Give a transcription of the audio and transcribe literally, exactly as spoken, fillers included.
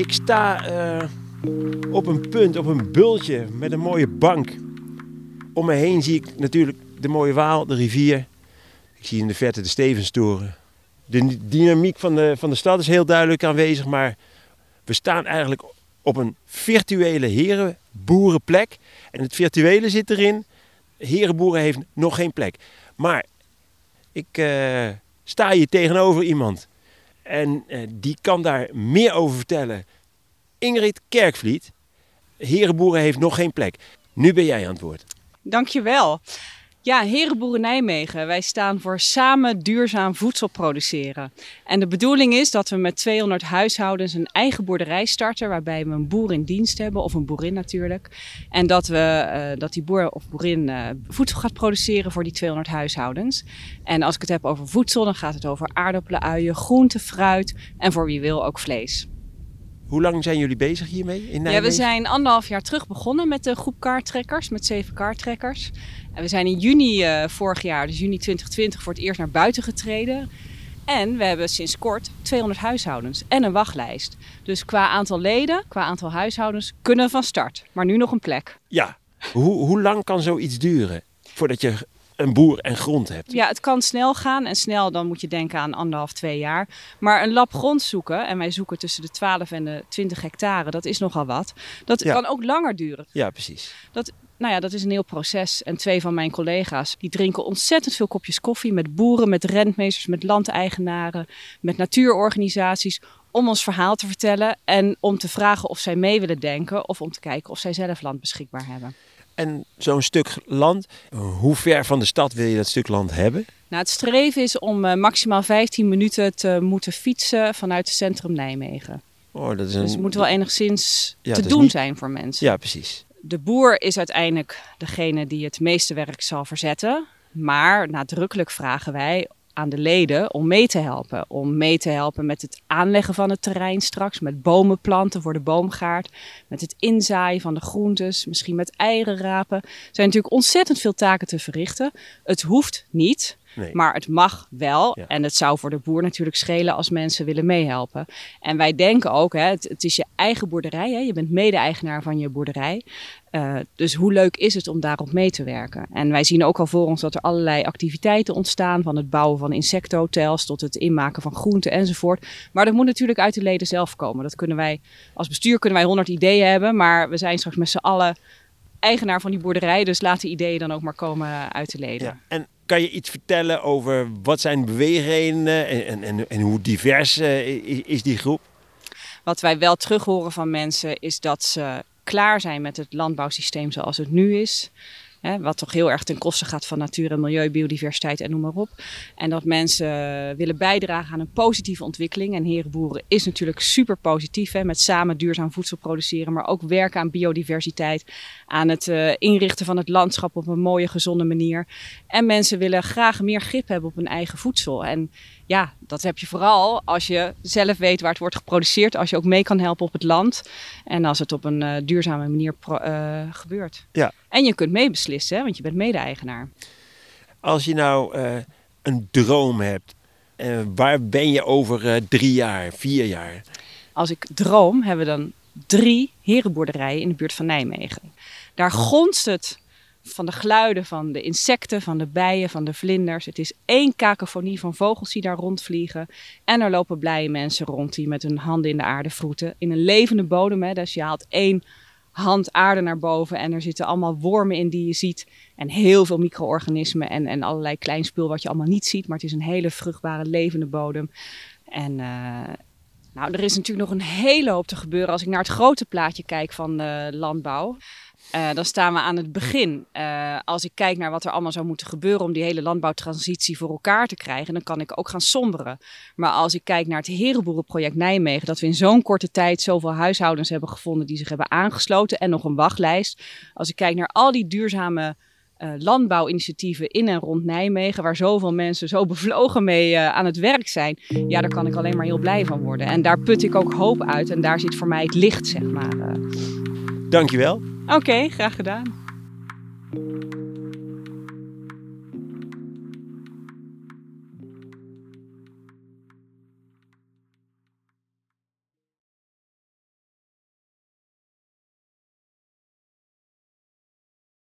Ik sta uh, op een punt, op een bultje met een mooie bank. Om me heen zie ik natuurlijk de mooie Waal, de rivier. Ik zie in de verte de Stevenstoren. De dynamiek van de, van de stad is heel duidelijk aanwezig, maar we staan eigenlijk op een virtuele herenboerenplek. En het virtuele zit erin, herenboeren heeft nog geen plek. Maar ik uh, sta hier tegenover iemand en uh, die kan daar meer over vertellen. Ingrid Kerkvliet, herenboeren heeft nog geen plek. Nu ben jij aan het woord. Dankjewel. Ja, Herenboeren Nijmegen. Wij staan voor samen duurzaam voedsel produceren. En de bedoeling is dat we met tweehonderd huishoudens een eigen boerderij starten, waarbij we een boer in dienst hebben, of een boerin natuurlijk. En dat, we, uh, dat die boer of boerin uh, voedsel gaat produceren voor die tweehonderd huishoudens. En als ik het heb over voedsel, dan gaat het over aardappelen, uien, groenten, fruit en voor wie wil ook vlees. Hoe lang zijn jullie bezig hiermee in Nijmegen? Ja, we zijn anderhalf jaar terug begonnen met de groep kaarttrekkers, met zeven kaarttrekkers. En we zijn in juni uh, vorig jaar, dus juni twintig twintig, voor het eerst naar buiten getreden. En we hebben sinds kort tweehonderd huishoudens en een wachtlijst. Dus qua aantal leden, qua aantal huishoudens, kunnen we van start. Maar nu nog een plek. Ja, hoe, hoe lang kan zoiets duren voordat je een boer en grond hebt? Ja, het kan snel gaan. En snel, dan moet je denken aan anderhalf, twee jaar. Maar een lap grond zoeken, en wij zoeken tussen de twaalf en de twintig hectare, dat is nogal wat. Dat ja. kan ook langer duren. Ja, precies. Dat, nou ja, dat is een heel proces. En twee van mijn collega's, die drinken ontzettend veel kopjes koffie met boeren, met rentmeesters, met landeigenaren, met natuurorganisaties, om ons verhaal te vertellen en om te vragen of zij mee willen denken of om te kijken of zij zelf land beschikbaar hebben. En zo'n stuk land, hoe ver van de stad wil je dat stuk land hebben? Nou, het streven is om uh, maximaal vijftien minuten te moeten fietsen vanuit het centrum Nijmegen. Oh, dat is een... Dus het moet wel enigszins ja, te doen niet... zijn voor mensen. Ja, precies. De boer is uiteindelijk degene die het meeste werk zal verzetten. Maar nadrukkelijk vragen wij aan de leden om mee te helpen. Om mee te helpen met het aanleggen van het terrein straks. Met bomen planten voor de boomgaard. Met het inzaaien van de groentes. Misschien met eieren rapen. Er zijn natuurlijk ontzettend veel taken te verrichten. Het hoeft niet. Nee. Maar het mag wel. Ja. En het zou voor de boer natuurlijk schelen als mensen willen meehelpen. En wij denken ook, hè, het, het is je eigen boerderij. Hè, je bent mede-eigenaar van je boerderij. Uh, dus hoe leuk is het om daarop mee te werken? En wij zien ook al voor ons dat er allerlei activiteiten ontstaan. Van het bouwen van insectenhotels tot het inmaken van groenten enzovoort. Maar dat moet natuurlijk uit de leden zelf komen. Dat kunnen wij, als bestuur kunnen wij honderd ideeën hebben. Maar we zijn straks met z'n allen eigenaar van die boerderij. Dus laat die ideeën dan ook maar komen uit de leden. Ja, en kan je iets vertellen over wat zijn beweegredenen en, en, en, en hoe divers uh, is, is die groep? Wat wij wel terug horen van mensen is dat ze klaar zijn met het landbouwsysteem zoals het nu is. Hè, wat toch heel erg ten koste gaat van natuur en milieu, biodiversiteit en noem maar op. En dat mensen willen bijdragen aan een positieve ontwikkeling. En Herenboeren is natuurlijk super positief. Hè, met samen duurzaam voedsel produceren. Maar ook werken aan biodiversiteit. Aan het uh, inrichten van het landschap op een mooie, gezonde manier. En mensen willen graag meer grip hebben op hun eigen voedsel. En ja, dat heb je vooral als je zelf weet waar het wordt geproduceerd. Als je ook mee kan helpen op het land. En als het op een uh, duurzame manier pro- uh, gebeurt. Ja. En je kunt meebeslissen, hè, want je bent mede-eigenaar. Als je nou uh, een droom hebt, uh, waar ben je over uh, drie jaar, vier jaar? Als ik droom, hebben we dan drie herenboerderijen in de buurt van Nijmegen. Daar gonst het van de geluiden van de insecten, van de bijen, van de vlinders. Het is één kakofonie van vogels die daar rondvliegen. En er lopen blije mensen rond die met hun handen in de aarde vroeten. In een levende bodem, hè, dus je haalt één hand aarde naar boven en er zitten allemaal wormen in die je ziet. En heel veel micro-organismen en, en allerlei klein spul wat je allemaal niet ziet. Maar het is een hele vruchtbare, levende bodem. En uh, nou, er is natuurlijk nog een hele hoop te gebeuren als ik naar het grote plaatje kijk van de landbouw. Uh, dan staan we aan het begin. Uh, als ik kijk naar wat er allemaal zou moeten gebeuren om die hele landbouwtransitie voor elkaar te krijgen, dan kan ik ook gaan somberen. Maar als ik kijk naar het Herenboerenproject Nijmegen, dat we in zo'n korte tijd zoveel huishoudens hebben gevonden die zich hebben aangesloten en nog een wachtlijst. Als ik kijk naar al die duurzame uh, landbouwinitiatieven in en rond Nijmegen, waar zoveel mensen zo bevlogen mee uh, aan het werk zijn, ja, daar kan ik alleen maar heel blij van worden. En daar put ik ook hoop uit en daar zit voor mij het licht, zeg maar. Uh. Dankjewel. Oké, okay, graag gedaan.